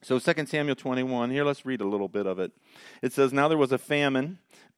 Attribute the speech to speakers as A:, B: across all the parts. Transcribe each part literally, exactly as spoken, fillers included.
A: So Second Samuel twenty-one, here let's read a little bit of it. It says, "Now there was a famine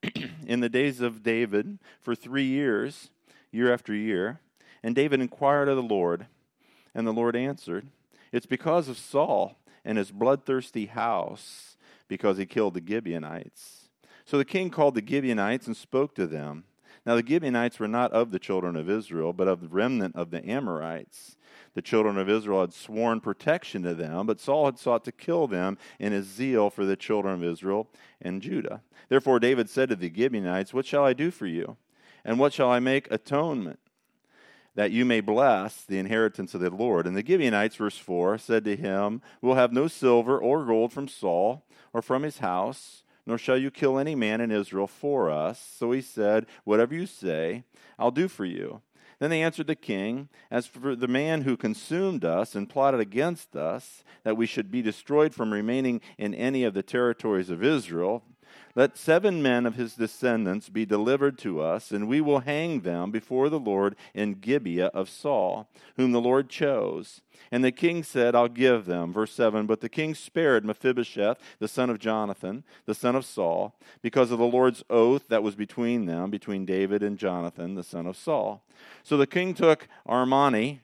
A: in the days of David for three years, year after year. And David inquired of the Lord, and the Lord answered, 'It's because of Saul and his bloodthirsty house, because he killed the Gibeonites.' So the king called the Gibeonites and spoke to them. Now the Gibeonites were not of the children of Israel, but of the remnant of the Amorites. The children of Israel had sworn protection to them, but Saul had sought to kill them in his zeal for the children of Israel and Judah. Therefore David said to the Gibeonites, 'What shall I do for you? And what shall I make atonement, that you may bless the inheritance of the Lord?' And the Gibeonites, verse four, said to him, 'We'll have no silver or gold from Saul or from his house, nor shall you kill any man in Israel for us.' So he said, 'Whatever you say, I'll do for you.' Then they answered the king, 'As for the man who consumed us and plotted against us, that we should be destroyed from remaining in any of the territories of Israel, let seven men of his descendants be delivered to us, and we will hang them before the Lord in Gibeah of Saul, whom the Lord chose.' And the king said, 'I'll give them.' Verse seven, but the king spared Mephibosheth, the son of Jonathan, the son of Saul, because of the Lord's oath that was between them, between David and Jonathan, the son of Saul. So the king took Armani.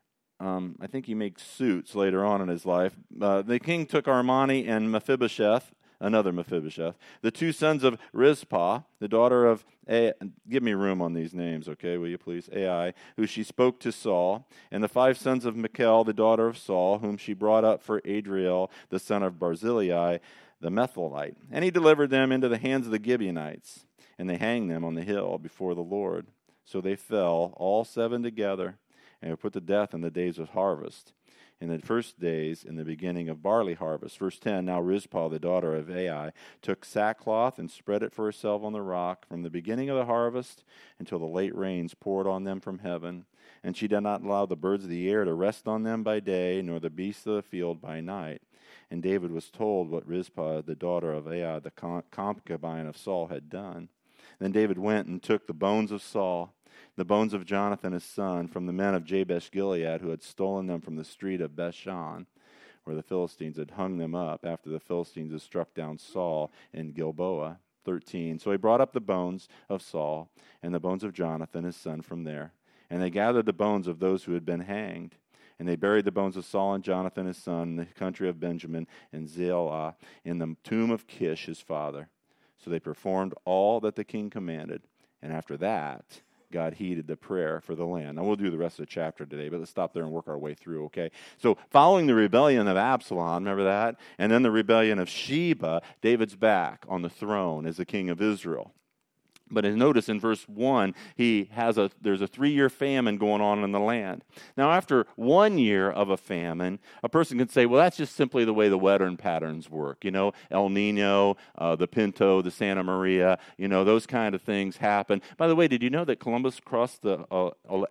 A: Um, I think he makes suits later on in his life. Uh, the king took Armani and Mephibosheth, another Mephibosheth, the two sons of Rizpah, the daughter of A. Give me room on these names, okay, will you please? Ai, who she spoke to Saul, and the five sons of Michal, the daughter of Saul, whom she brought up for Adriel, the son of Barzillai, the Metholite. And he delivered them into the hands of the Gibeonites, and they hanged them on the hill before the Lord. So they fell, all seven together, and were put to death in the days of harvest, in the first days, in the beginning of barley harvest. Verse ten, now Rizpah, the daughter of Ai, took sackcloth and spread it for herself on the rock from the beginning of the harvest until the late rains poured on them from heaven. And she did not allow the birds of the air to rest on them by day, nor the beasts of the field by night. And David was told what Rizpah, the daughter of Ai, the concubine of Saul, had done. Then David went and took the bones of Saul, the bones of Jonathan his son, from the men of Jabesh Gilead, who had stolen them from the street of Bethshan, where the Philistines had hung them up after the Philistines had struck down Saul in Gilboa. thirteen. So he brought up the bones of Saul and the bones of Jonathan his son from there. And they gathered the bones of those who had been hanged. And they buried the bones of Saul and Jonathan his son in the country of Benjamin and Zelah, in the tomb of Kish his father. So they performed all that the king commanded. And after that, God heeded the prayer for the land. Now, we'll do the rest of the chapter today, but let's stop there and work our way through, okay? So, following the rebellion of Absalom, remember that? And then the rebellion of Sheba, David's back on the throne as the king of Israel. But notice in verse one, he has a there's a three-year famine going on in the land. Now, after one year of a famine, a person can say, well, that's just simply the way the weather patterns work. You know, El Nino, uh, the Pinto, the Santa Maria, you know, those kind of things happen. By the way, did you know that Columbus crossed the uh,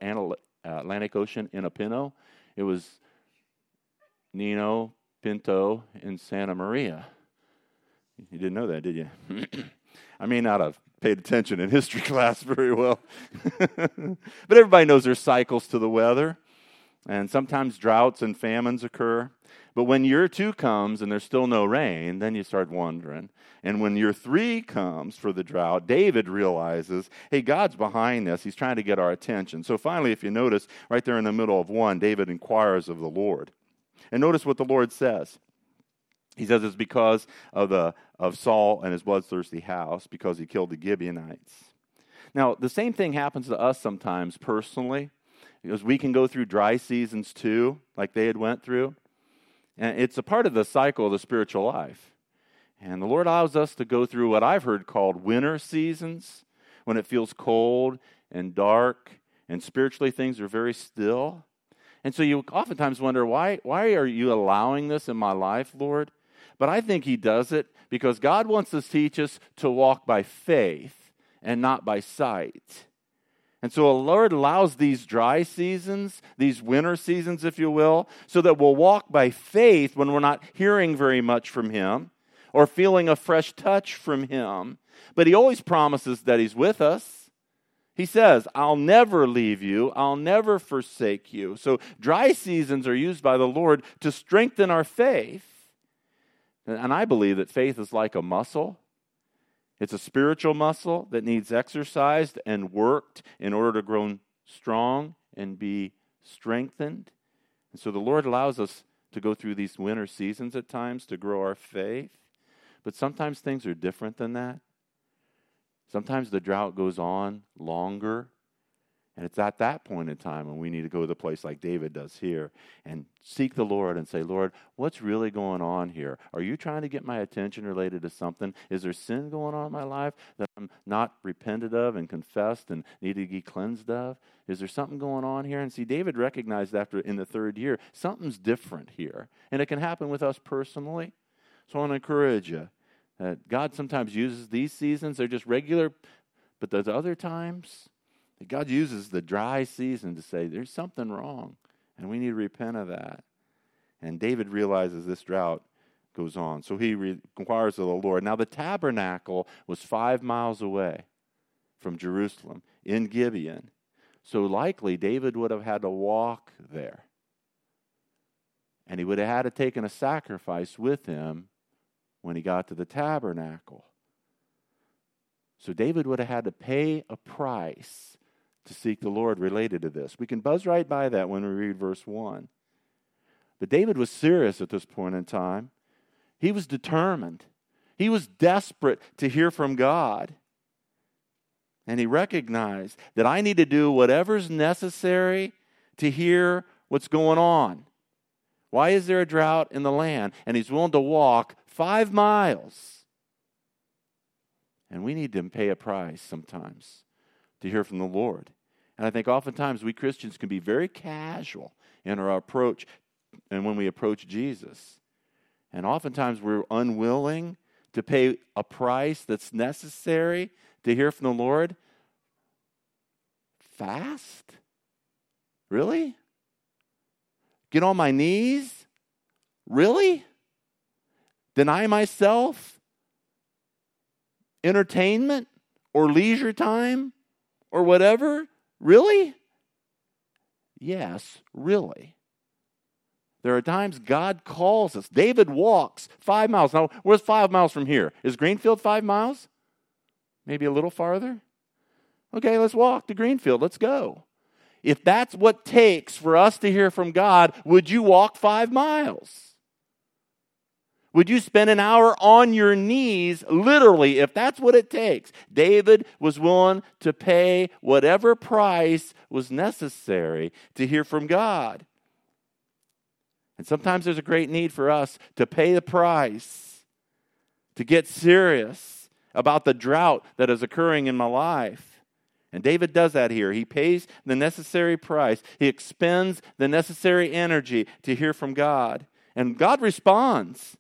A: Atlantic Ocean in a Pinto? It was Nino, Pinto, and Santa Maria. You didn't know that, did you? I may not have paid attention in history class very well. But everybody knows there's cycles to the weather. And sometimes droughts and famines occur. But when year two comes and there's still no rain, then you start wondering. And when year three comes for the drought, David realizes, hey, God's behind this. He's trying to get our attention. So finally, if you notice, right there in the middle of one, David inquires of the Lord. And notice what the Lord says. He says it's because of the of Saul and his bloodthirsty house, because he killed the Gibeonites. Now, the same thing happens to us sometimes personally, because we can go through dry seasons too, like they had went through. And it's a part of the cycle of the spiritual life. And the Lord allows us to go through what I've heard called winter seasons, when it feels cold and dark, and spiritually things are very still. And so you oftentimes wonder, why, why are you allowing this in my life, Lord? But I think he does it because God wants to teach us to walk by faith and not by sight. And so the Lord allows these dry seasons, these winter seasons, if you will, so that we'll walk by faith when we're not hearing very much from him or feeling a fresh touch from him. But he always promises that he's with us. He says, I'll never leave you. I'll never forsake you. So dry seasons are used by the Lord to strengthen our faith. And I believe that faith is like a muscle. It's a spiritual muscle that needs exercised and worked in order to grow strong and be strengthened. And so the Lord allows us to go through these winter seasons at times to grow our faith. But sometimes things are different than that. Sometimes the drought goes on longer. And it's at that point in time when we need to go to the place like David does here and seek the Lord and say, Lord, what's really going on here? Are you trying to get my attention related to something? Is there sin going on in my life that I'm not repented of and confessed and need to be cleansed of? Is there something going on here? And see, David recognized after in the third year, something's different here. And it can happen with us personally. So I want to encourage you that God sometimes uses these seasons. They're just regular, but there's other times God uses the dry season to say, there's something wrong, and we need to repent of that. And David realizes this drought goes on, so he re- inquires of the Lord. Now, the tabernacle was five miles away from Jerusalem in Gibeon, so likely David would have had to walk there, and he would have had to take a sacrifice with him when he got to the tabernacle. So David would have had to pay a price to seek the Lord related to this. We can buzz right by that when we read verse one. But David was serious at this point in time. He was determined. He was desperate to hear from God. And he recognized that I need to do whatever's necessary to hear what's going on. Why is there a drought in the land? And he's willing to walk five miles. And we need to pay a price sometimes to hear from the Lord. And I think oftentimes we Christians can be very casual in our approach and when we approach Jesus. And oftentimes we're unwilling to pay a price that's necessary to hear from the Lord. Fast? Really? Get on my knees? Really? Deny myself entertainment or leisure time or whatever? Really? Yes, really. There are times God calls us. David walks five miles. Now, where's five miles from here? Is Greenfield five miles? Maybe a little farther? Okay, let's walk to Greenfield. Let's go. If that's what it takes for us to hear from God, would you walk five miles? Would you spend an hour on your knees, literally, if that's what it takes? David was willing to pay whatever price was necessary to hear from God. And sometimes there's a great need for us to pay the price, to get serious about the drought that is occurring in my life. And David does that here. He pays the necessary price. He expends the necessary energy to hear from God. And God responds.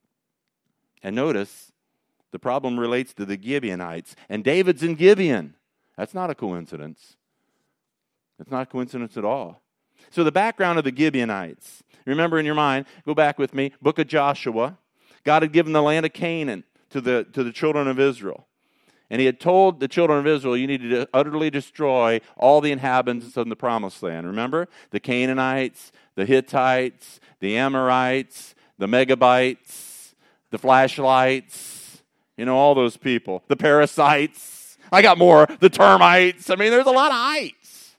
A: And notice, the problem relates to the Gibeonites. And David's in Gibeon. That's not a coincidence. It's not a coincidence at all. So the background of the Gibeonites. Remember in your mind, go back with me, book of Joshua. God had given the land of Canaan to the, to the children of Israel. And he had told the children of Israel, you need to utterly destroy all the inhabitants of the promised land. Remember? The Canaanites, the Hittites, the Amorites, the Megabites, the flashlights, you know, all those people. The parasites. I got more. The termites. I mean, there's a lot of ites.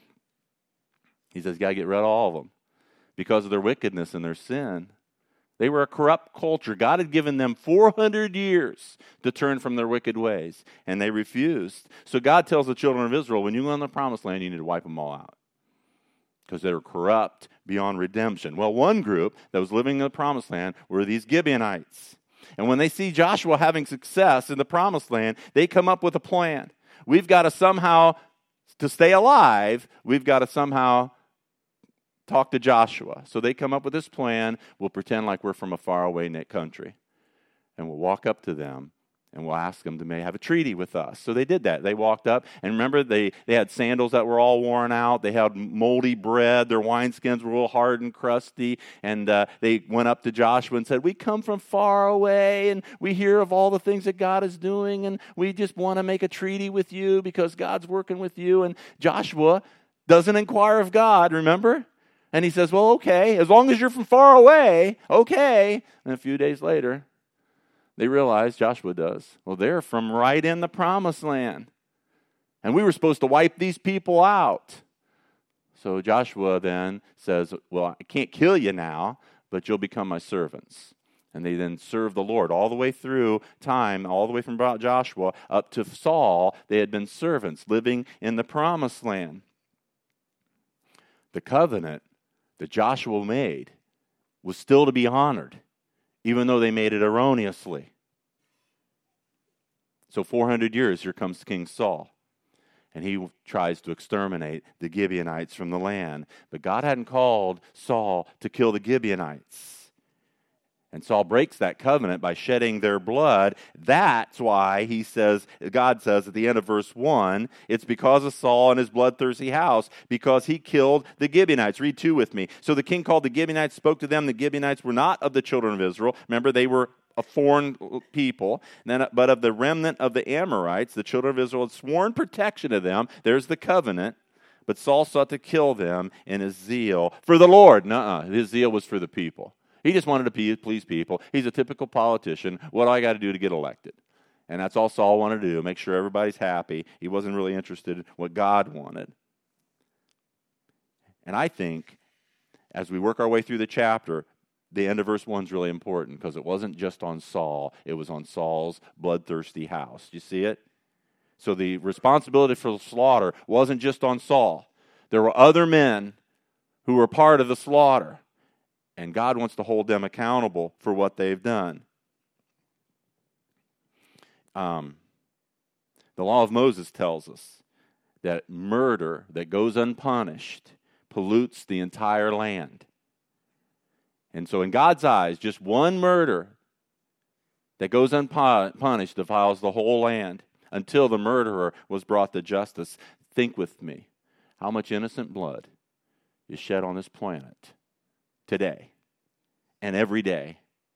A: He says, you got to get rid of all of them because of their wickedness and their sin. They were a corrupt culture. God had given them four hundred years to turn from their wicked ways, and they refused. So God tells the children of Israel, when you go in the promised land, you need to wipe them all out because they were corrupt beyond redemption. Well, one group that was living in the promised land were these Gibeonites. And when they see Joshua having success in the promised land, they come up with a plan. We've got to somehow, to stay alive, we've got to somehow talk to Joshua. So they come up with this plan. We'll pretend like we're from a faraway country. And we'll walk up to them and we'll ask them to may have a treaty with us. So they did that. They walked up. And remember, they, they had sandals that were all worn out. They had moldy bread. Their wineskins were real hard and crusty. And uh, they went up to Joshua and said, we come from far away, and we hear of all the things that God is doing, and we just want to make a treaty with you because God's working with you. And Joshua doesn't inquire of God, remember? And he says, well, okay, as long as you're from far away, okay. And a few days later, they realize, Joshua does, well, they're from right in the promised land. And we were supposed to wipe these people out. So Joshua then says, well, I can't kill you now, but you'll become my servants. And they then serve the Lord all the way through time, all the way from Joshua up to Saul. They had been servants living in the promised land. The covenant that Joshua made was still to be honored, even though they made it erroneously. So four hundred years, here comes King Saul. And he tries to exterminate the Gibeonites from the land. But God hadn't called Saul to kill the Gibeonites. And Saul breaks that covenant by shedding their blood. That's why he says, God says at the end of verse one, it's because of Saul and his bloodthirsty house, because he killed the Gibeonites. Read two with me. So the king called the Gibeonites, spoke to them. The Gibeonites were not of the children of Israel. Remember, they were a foreign people, then, but of the remnant of the Amorites, the children of Israel had sworn protection to them. There's the covenant. But Saul sought to kill them in his zeal for the Lord. Nuh-uh. His zeal was for the people. He just wanted to please people. He's a typical politician. What do I got to do to get elected? And that's all Saul wanted to do, make sure everybody's happy. He wasn't really interested in what God wanted. And I think as we work our way through the chapter, the end of verse one is really important because it wasn't just on Saul. It was on Saul's bloodthirsty house. You see it? So the responsibility for the slaughter wasn't just on Saul. There were other men who were part of the slaughter. And God wants to hold them accountable for what they've done. Um, the law of Moses tells us that murder that goes unpunished pollutes the entire land. And so in God's eyes, just one murder that goes unpunished defiles the whole land until the murderer was brought to justice. Think with me, how much innocent blood is shed on this planet today and every day.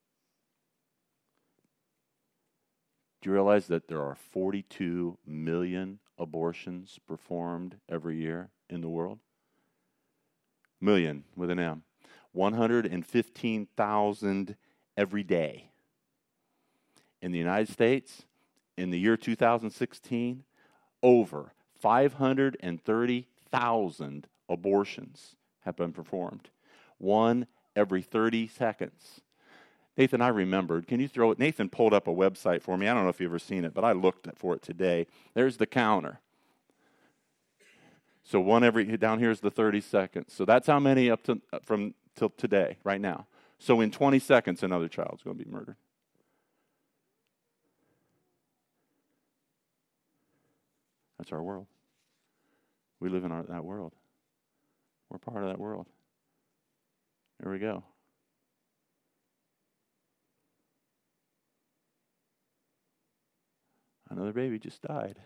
A: Do you realize that there are forty-two million abortions performed every year in the world? Million with an M. one hundred fifteen thousand every day. In the United States, in the year two thousand sixteen, over five hundred thirty thousand abortions have been performed. One every thirty seconds. Nathan, I remembered. Can you throw it? Nathan pulled up a website for me. I don't know if you've ever seen it, but I looked for it today. There's the counter. So one every, down here is the thirty seconds. So that's how many up to from till today, right now. So in twenty seconds, another child's going to be murdered. That's our world. We live in our, that world. We're part of that world. There we go. Another baby just died.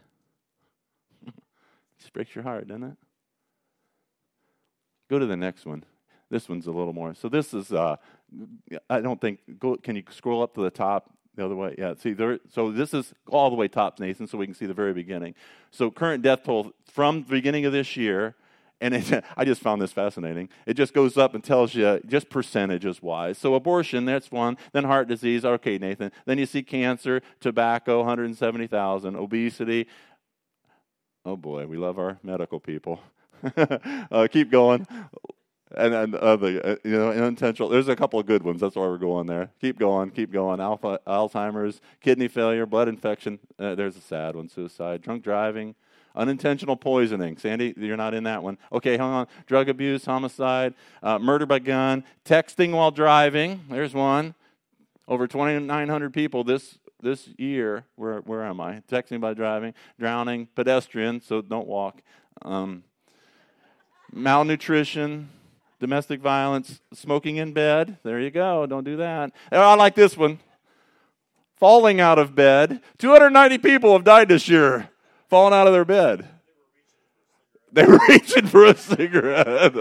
A: Just breaks your heart, doesn't it? Go to the next one. This one's a little more. So this is, uh, I don't think, go. Can you scroll up to the top the other way? Yeah, see, there. So this is all the way top, Nathan, so we can see the very beginning. So current death toll from the beginning of this year, and it, I just found this fascinating. It just goes up and tells you just percentages-wise. So abortion, that's one. Then heart disease, okay, Nathan. Then you see cancer, tobacco, one hundred seventy thousand. Obesity. Oh, boy, we love our medical people. uh, keep going. And then uh, the uh, you know unintentional. There's a couple of good ones. That's why we're going there. Keep going, keep going. Alpha, Alzheimer's, kidney failure, blood infection. Uh, there's a sad one. Suicide, drunk driving, unintentional poisoning. Sandy, you're not in that one. Okay, hang on. Drug abuse, homicide, uh, murder by gun, texting while driving. There's one. Over twenty-nine hundred people this this year. Where where am I? Texting by driving, drowning, pedestrian. So don't walk. Um, malnutrition. Domestic violence, smoking in bed. There you go. Don't do that. Oh, I like this one. Falling out of bed. two hundred ninety people have died this year, falling out of their bed. They were reaching for a cigarette.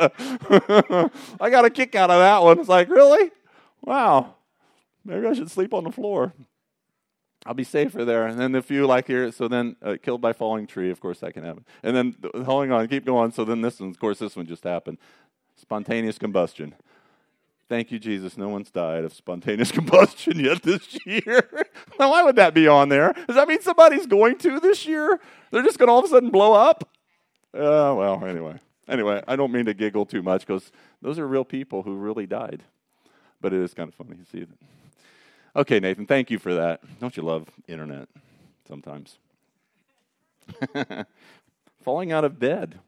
A: I got a kick out of that one. It's like, really? Wow. Maybe I should sleep on the floor. I'll be safer there. And then a few like here, so then uh, killed by falling tree, of course that can happen. And then, holding on, keep going. So then this one, of course, this one just happened. Spontaneous combustion. Thank you, Jesus. No one's died of spontaneous combustion yet this year. Now, why would that be on there? Does that mean somebody's going to this year? They're just going to all of a sudden blow up? Uh, well, anyway. Anyway, I don't mean to giggle too much because those are real people who really died. But it is kind of funny to see that. Okay, Nathan, thank you for that. Don't you love internet sometimes? Falling out of bed.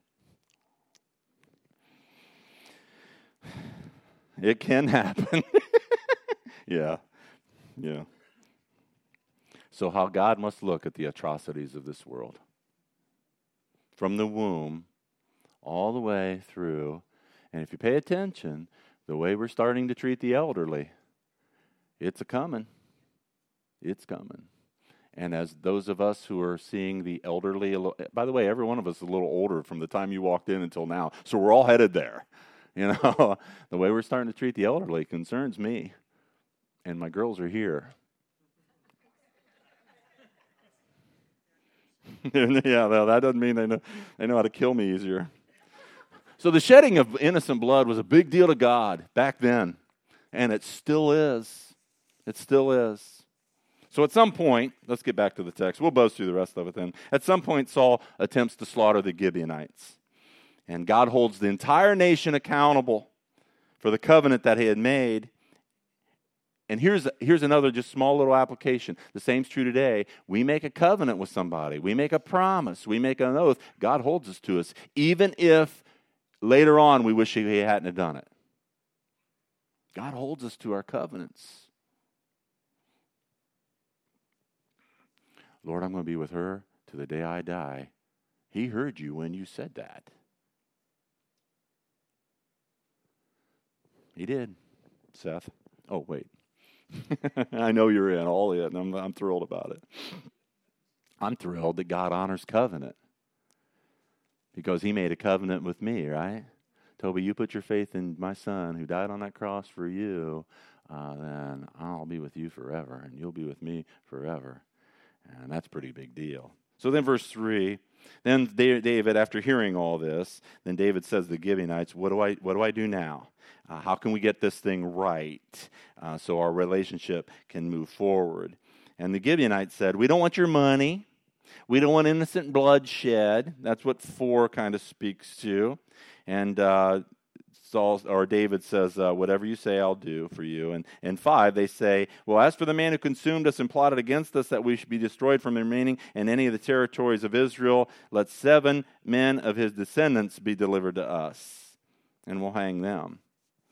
A: It can happen. yeah, yeah. So how God must look at the atrocities of this world. From the womb all the way through. And if you pay attention, the way we're starting to treat the elderly, it's a-coming. It's coming. And as those of us who are seeing the elderly, by the way, every one of us is a little older from the time you walked in until now. So we're all headed there. You know, the way we're starting to treat the elderly concerns me. And my girls are here. yeah, well, that doesn't mean they know, they know how to kill me easier. So the shedding of innocent blood was a big deal to God back then. And it still is. It still is. So at some point, let's get back to the text. We'll buzz through the rest of it then. At some point, Saul attempts to slaughter the Gibeonites. And God holds the entire nation accountable for the covenant that he had made. And here's, here's another just small little application. The same's true today. We make a covenant with somebody. We make a promise. We make an oath. God holds us to us, even if later on we wish he hadn't have done it. God holds us to our covenants. Lord, I'm going to be with her to the day I die. He heard you when you said that. He did, Seth. Oh, wait. I know you're in, all in. I'm, I'm thrilled about it. I'm thrilled that God honors covenant because he made a covenant with me, right? Toby, you put your faith in my son who died on that cross for you, uh, then I'll be with you forever, and you'll be with me forever. And that's a pretty big deal. So then verse three, then David, after hearing all this, then David says to the Gibeonites, what do I, what do I do now? Uh, how can we get this thing right uh, so our relationship can move forward? And the Gibeonites said, we don't want your money. We don't want innocent bloodshed. That's what four kind of speaks to. And uh, Saul or David says, uh, whatever you say, I'll do for you. And and five, they say, well, as for the man who consumed us and plotted against us that we should be destroyed from the remaining in any of the territories of Israel, let seven men of his descendants be delivered to us, and we'll hang them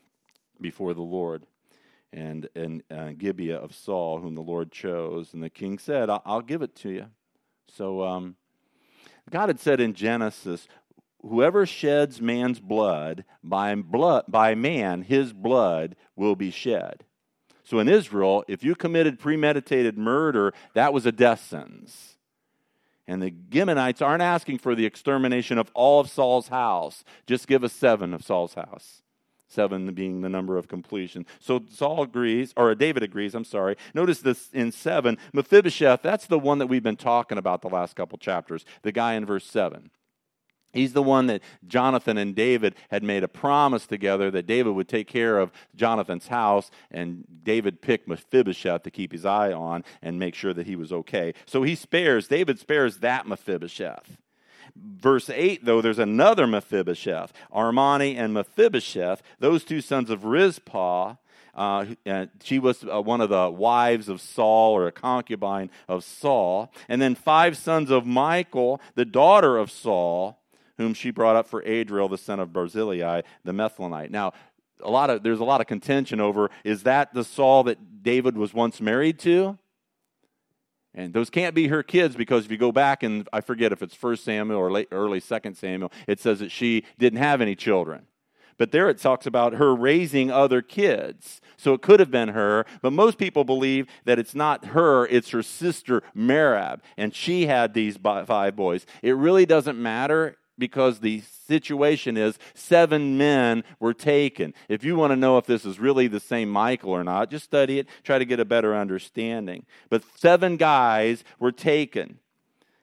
A: before the Lord. And, and uh, Gibeah of Saul, whom the Lord chose. And the king said, I'll, I'll give it to you. So um, God had said in Genesis, whoever sheds man's blood, by blood, by man, his blood will be shed. So in Israel, if you committed premeditated murder, that was a death sentence. And the Gibeonites aren't asking for the extermination of all of Saul's house. Just give us seven of Saul's house. Seven being the number of completion. So Saul agrees, or David agrees, I'm sorry. Notice this in seven. Mephibosheth, that's the one that we've been talking about the last couple chapters. The guy in verse seven. He's the one that Jonathan and David had made a promise together that David would take care of Jonathan's house, and David picked Mephibosheth to keep his eye on and make sure that he was okay. So he spares, David spares that Mephibosheth. Verse eight, though, there's another Mephibosheth, Armani and Mephibosheth, those two sons of Rizpah. Uh, and she was uh, one of the wives of Saul, or a concubine of Saul. And then five sons of Michal, the daughter of Saul, whom she brought up for Adriel, the son of Barzillai, the Methlonite. Now, a lot of there's a lot of contention over, is that the Saul that David was once married to? And those can't be her kids, because if you go back, and I forget if it's First Samuel or late, early Second Samuel, it says that she didn't have any children. But there it talks about her raising other kids. So it could have been her, but most people believe that it's not her, it's her sister Merab, and she had these five boys. It really doesn't matter, because the situation is seven men were taken. If you want to know if this is really the same Michal or not, just study it, try to get a better understanding. But seven guys were taken.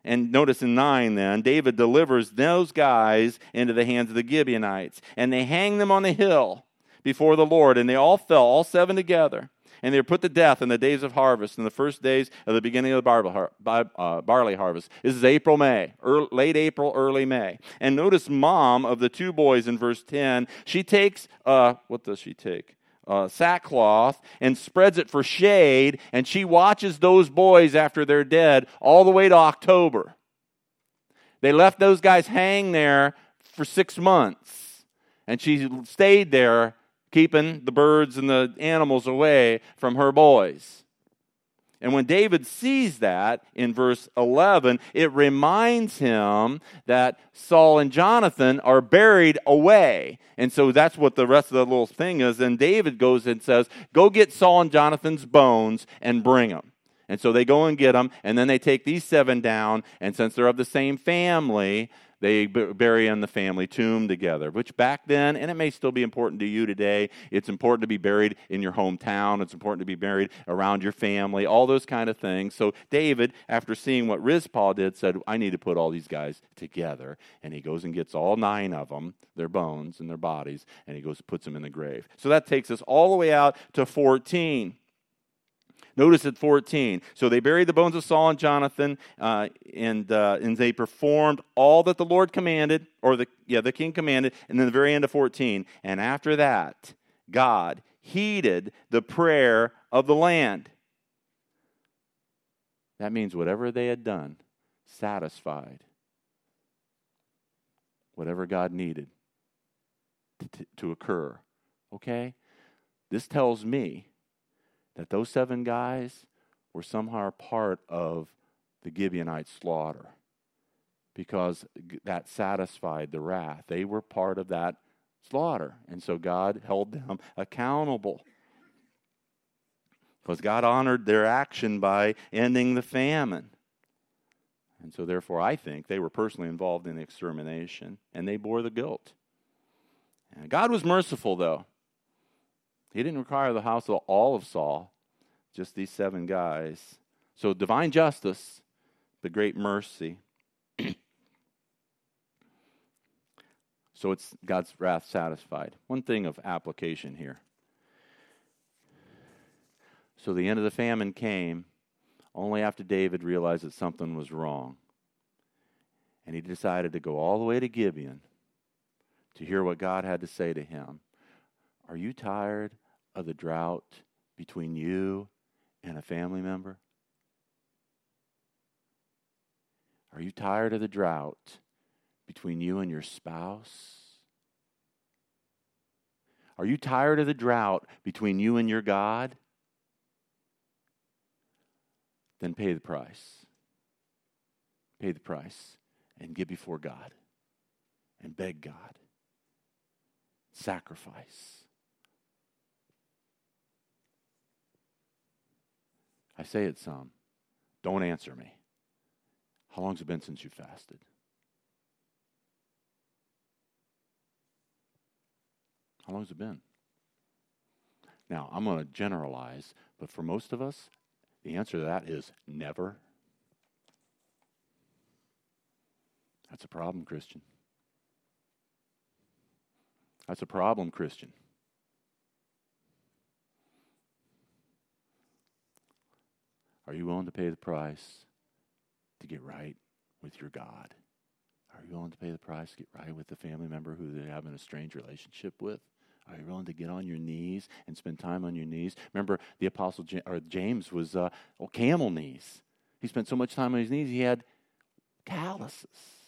A: And notice in nine then, David delivers those guys into the hands of the Gibeonites. And they hang them on the hill before the Lord. And they all fell, all seven together. And they were put to death in the days of harvest, in the first days of the beginning of the barley harvest. This is April, May, early, late April, early May. And notice mom of the two boys in verse ten, she takes, uh, what does she take? Uh, sackcloth and spreads it for shade, and she watches those boys after they're dead all the way to October. They left those guys hang there for six months, and she stayed there keeping the birds and the animals away from her boys. And when David sees that in verse eleven, it reminds him that Saul and Jonathan are buried away. And so that's what the rest of the little thing is. And David goes and says, go get Saul and Jonathan's bones and bring them. And so they go and get them, and then they take these seven down, and since they're of the same family, they bury in the family tomb together, which back then, and it may still be important to you today, it's important to be buried in your hometown. It's important to be buried around your family, all those kind of things. So David, after seeing what Rizpah did, said, I need to put all these guys together. And he goes and gets all nine of them, their bones and their bodies, and he goes and puts them in the grave. So that takes us all the way out to fourteen. Notice at fourteen, so they buried the bones of Saul and Jonathan, uh, and uh, and they performed all that the Lord commanded, or the yeah the king commanded, and then the very end of fourteen. And after that, God heeded the prayer of the land. That means whatever they had done satisfied whatever God needed to, to occur. Okay? This tells me that those seven guys were somehow part of the Gibeonite slaughter, because that satisfied the wrath. They were part of that slaughter, and so God held them accountable, because God honored their action by ending the famine. And so therefore I think they were personally involved in the extermination, and they bore the guilt. And God was merciful, though. He didn't require the house of all of Saul, just these seven guys. So divine justice, the great mercy. So it's God's wrath satisfied. One thing of application here. So the end of the famine came only after David realized that something was wrong. And he decided to go all the way to Gibeon to hear what God had to say to him. Are you tired of the drought between you and a family member? Are you tired of the drought between you and your spouse? Are you tired of the drought between you and your God? Then pay the price. Pay the price and get before God and beg God. Sacrifice. I say it some. Don't answer me. How long's it been since you fasted? How long's it been? Now, I'm going to generalize, but for most of us, the answer to that is never. That's a problem, Christian. That's a problem, Christian. Are you willing to pay the price to get right with your God? Are you willing to pay the price to get right with the family member who they're having a strange relationship with? Are you willing to get on your knees and spend time on your knees? Remember, the apostle James, or James was uh, well, camel knees. He spent so much time on his knees, he had calluses.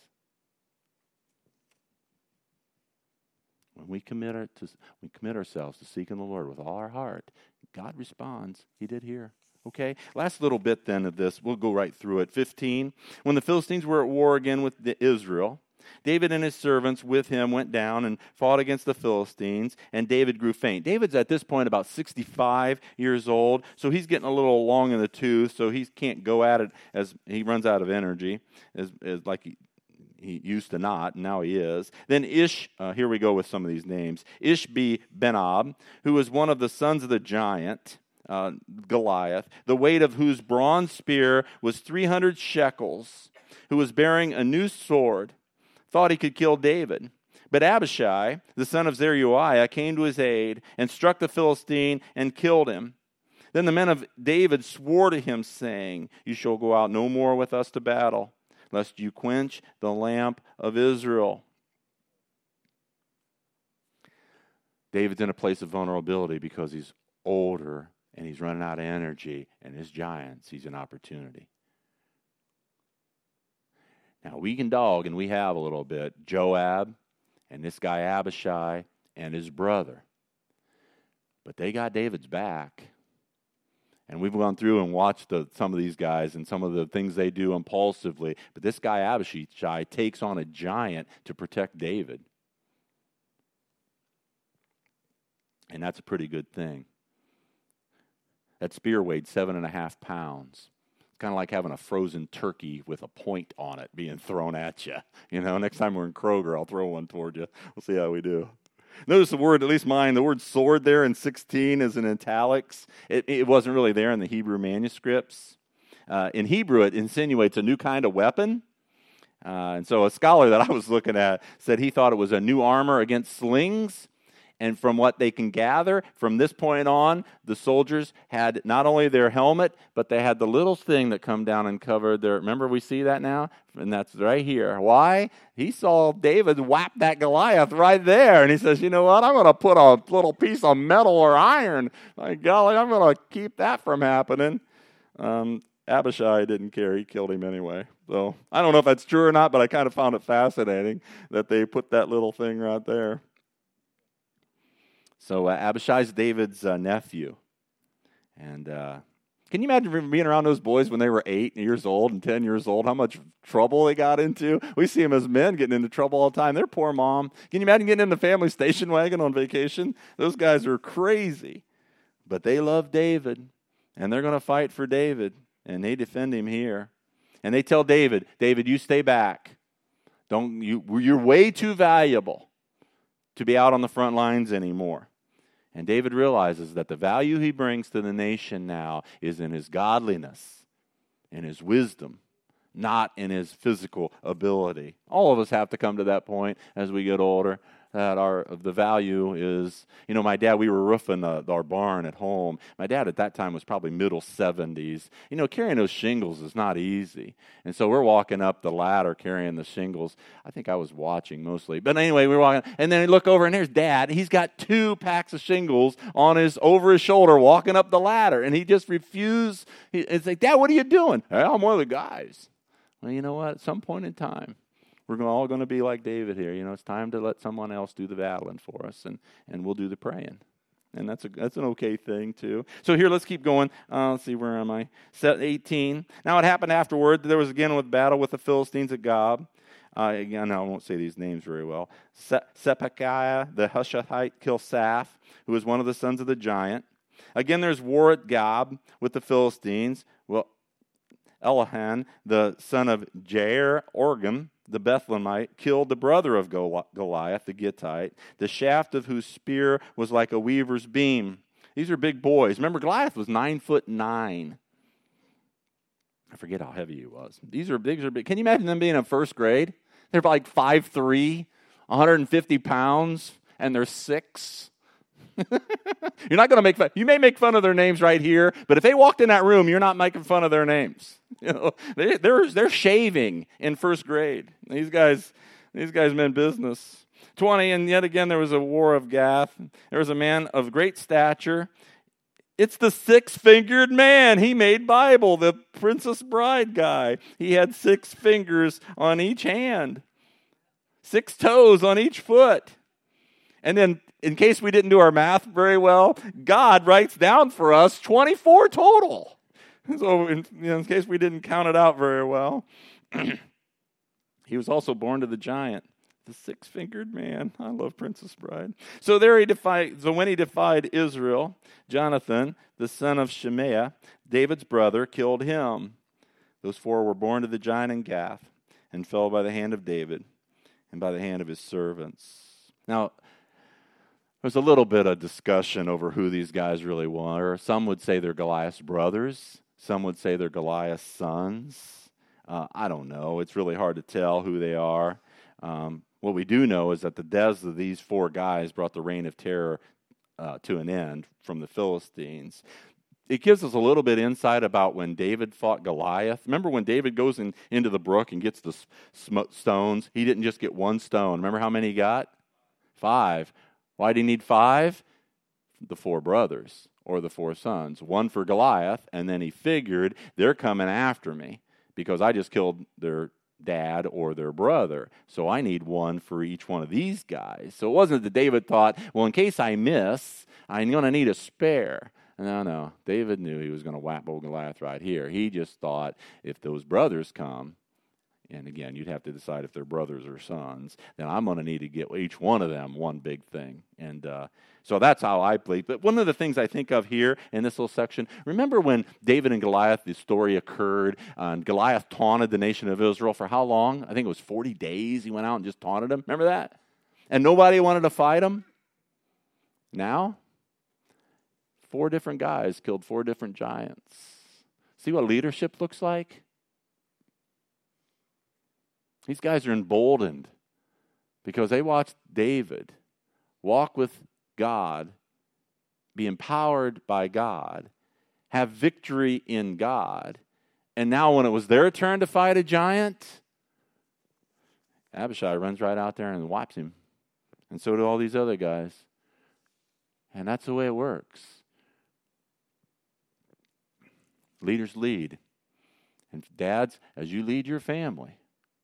A: When we commit, our, to, we commit ourselves to seeking the Lord with all our heart, God responds. He did here. Okay, last little bit then of this. We'll go right through it. fifteen. When the Philistines were at war again with Israel, David and his servants with him went down and fought against the Philistines, and David grew faint. David's at this point about sixty-five years old, so he's getting a little long in the tooth, so he can't go at it as he runs out of energy, as, as like he, he used to not, and now he is. Then Ish, uh, here we go with some of these names. Ishbi-Benob, who was one of the sons of the giant, Uh, Goliath, the weight of whose bronze spear was three hundred shekels. who was bearing a new sword, thought he could kill David. But Abishai, the son of Zeruiah, came to his aid and struck the Philistine and killed him. Then the men of David swore to him, saying, "You shall go out no more with us to battle, lest you quench the lamp of Israel." David's in a place of vulnerability because he's older and he's running out of energy, and his giant sees an opportunity. Now, we can dog, and we have a little bit, Joab and this guy Abishai and his brother. But they got David's back. And we've gone through and watched the, some of these guys and some of the things they do impulsively. But this guy Abishai takes on a giant to protect David. And that's a pretty good thing. That spear weighed seven and a half pounds. It's kind of like having a frozen turkey with a point on it being thrown at you. You know, next time we're in Kroger, I'll throw one toward you. We'll see how we do. Notice the word, at least mine, the word sword there in sixteen is in italics. It, it wasn't really there in the Hebrew manuscripts. Uh, in Hebrew, it insinuates a new kind of weapon. Uh, and so a scholar that I was looking at said he thought it was a new armor against slings. And from what they can gather, from this point on, the soldiers had not only their helmet, but they had the little thing that come down and covered their, remember we see that now? And that's right here. Why? He saw David whap that Goliath right there. And he says, you know what? I'm going to put a little piece of metal or iron. My golly, I'm going to keep that from happening. Um, Abishai didn't care. He killed him anyway. So I don't know if that's true or not, but I kind of found it fascinating that they put that little thing right there. So uh, Abishai's David's uh, nephew. And uh, can you imagine being around those boys when they were eight years old and ten years old, how much trouble they got into? We see them as men getting into trouble all the time. Their poor mom. Can you imagine getting in the family station wagon on vacation? Those guys are crazy. But they love David, and they're going to fight for David, and they defend him here. And they tell David, David, you stay back. Don't you? You're way too valuable to be out on the front lines anymore. And David realizes that the value he brings to the nation now is in his godliness, in his wisdom, not in his physical ability. All of us have to come to that point as we get older, that our the value is, you know, my dad, we were roofing the, our barn at home. My dad at that time was probably middle seventies. You know, carrying those shingles is not easy. And so we're walking up the ladder carrying the shingles. I think I was watching mostly. But anyway, we were walking, and then I look over, and there's Dad. He's got two packs of shingles on his over his shoulder walking up the ladder, and he just refused. He, it's like, Dad, what are you doing? Hey, I'm one of the guys. Well, you know what? At some point in time, we're all going to be like David here. You know, it's time to let someone else do the battling for us, and, and we'll do the praying. And that's a that's an okay thing, too. So here, let's keep going. Uh, let's see, where am I? Set eighteen. Now, it happened afterward. There was again a battle with the Philistines at Gob. Uh, again, I won't say these names very well. Se- Sepakiah, the Hushathite, killed Saph, who was one of the sons of the giant. Again, there's war at Gob with the Philistines. Well, Elihan, the son of Jair Orgam, the Bethlehemite, killed the brother of Goliath, the Gittite, the shaft of whose spear was like a weaver's beam. These are big boys. Remember, Goliath was nine foot nine. I forget how heavy he was. These are big. Are big. Can you imagine them being in first grade? They're like five three, one hundred fifty pounds, and they're six. You're not going to make fun. You may make fun of their names right here, but if they walked in that room, you're not making fun of their names. You know, they, they're they're shaving in first grade. These guys, these guys meant business. twenty, and yet again there was a war of Gath. There was a man of great stature. It's the six-fingered man. He made Bible, the Princess Bride guy. He had six fingers on each hand, six toes on each foot. And then, in case we didn't do our math very well, God writes down for us twenty-four total. So, in, you know, in case we didn't count it out very well, he was also born to the giant, the six-fingered man. I love Princess Bride. So there he defied. So when he defied Israel, Jonathan, the son of Shemaiah, David's brother, killed him. Those four were born to the giant in Gath and fell by the hand of David and by the hand of his servants. Now, there's a little bit of discussion over who these guys really were. Some would say they're Goliath's brothers. Some would say they're Goliath's sons. Uh, I don't know. It's really hard to tell who they are. Um, what we do know is that the deaths of these four guys brought the reign of terror uh, to an end from the Philistines. It gives us a little bit insight about when David fought Goliath. Remember when David goes in, into the brook and gets the sm- stones? He didn't just get one stone. Remember how many he got? Five. Why did he need five? The four brothers, or the four sons. One for Goliath, and then he figured, they're coming after me because I just killed their dad or their brother. So I need one for each one of these guys. So it wasn't that David thought, well, in case I miss, I'm going to need a spare. No, no. David knew he was going to whack old Goliath right here. He just thought, if those brothers come, and again, you'd have to decide if they're brothers or sons, then I'm going to need to get each one of them one big thing. And uh, so that's how I believe. But one of the things I think of here in this little section, remember when David and Goliath, the story occurred, uh, and Goliath taunted the nation of Israel for how long? I think it was forty days. He went out and just taunted them. Remember that? And nobody wanted to fight him. Now, four different guys killed four different giants. See what leadership looks like? These guys are emboldened because they watched David walk with God, be empowered by God, have victory in God, and now when it was their turn to fight a giant, Abishai runs right out there and wipes him. And so do all these other guys. And that's the way it works. Leaders lead. And dads, as you lead your family,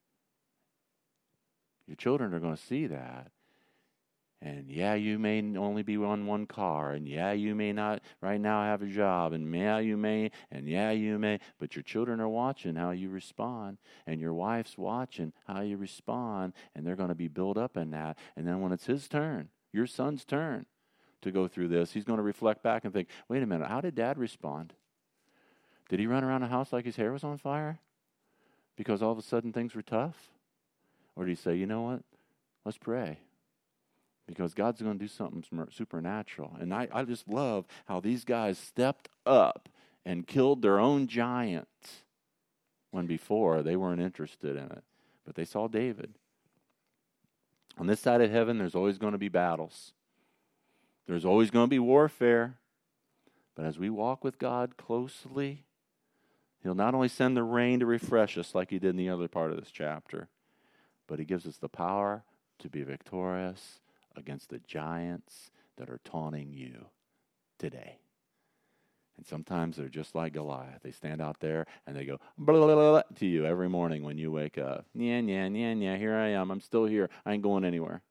A: your children are going to see that. And yeah, you may only be on one car. And yeah, you may not right now have a job. And yeah, you may. And yeah, you may. But your children are watching how you respond. And your wife's watching how you respond. And they're going to be built up in that. And then when it's his turn, your son's turn to go through this, he's going to reflect back and think, wait a minute, how did Dad respond? Did he run around the house like his hair was on fire? Because all of a sudden things were tough? Or do you say, you know what? Let's pray. Because God's going to do something supernatural. And I, I just love how these guys stepped up and killed their own giant when before they weren't interested in it. But they saw David. On this side of heaven, there's always going to be battles. There's always going to be warfare. But as we walk with God closely, He'll not only send the rain to refresh us like He did in the other part of this chapter, but He gives us the power to be victorious against the giants that are taunting you today. And sometimes they're just like Goliath. They stand out there and they go blah, blah, blah, blah, to you every morning when you wake up. Yeah, yeah, yeah, yeah, here I am. I'm still here. I ain't going anywhere.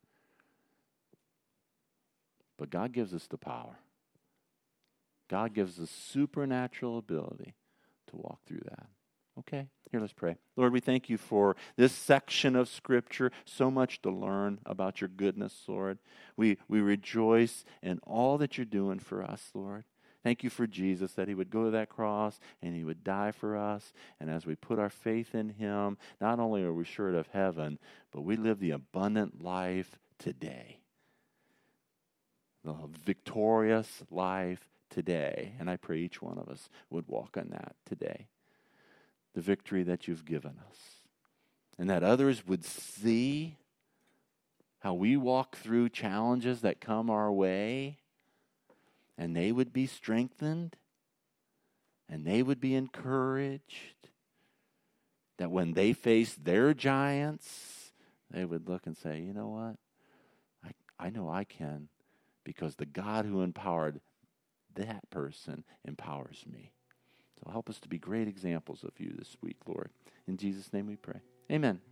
A: But God gives us the power. God gives us supernatural ability to walk through that. Okay, here let's pray. Lord, we thank you for this section of Scripture, so much to learn about your goodness, Lord. We we rejoice in all that you're doing for us, Lord. Thank you for Jesus, that He would go to that cross and He would die for us. And as we put our faith in Him, not only are we sure of heaven, but we live the abundant life today. The victorious life today. And I pray each one of us would walk on that today. The victory that you've given us. And that others would see how we walk through challenges that come our way, and they would be strengthened, and they would be encouraged, that when they face their giants, they would look and say, you know what? I, I know I can, because the God who empowered that person empowers me. So help us to be great examples of you this week, Lord. In Jesus' name we pray. Amen.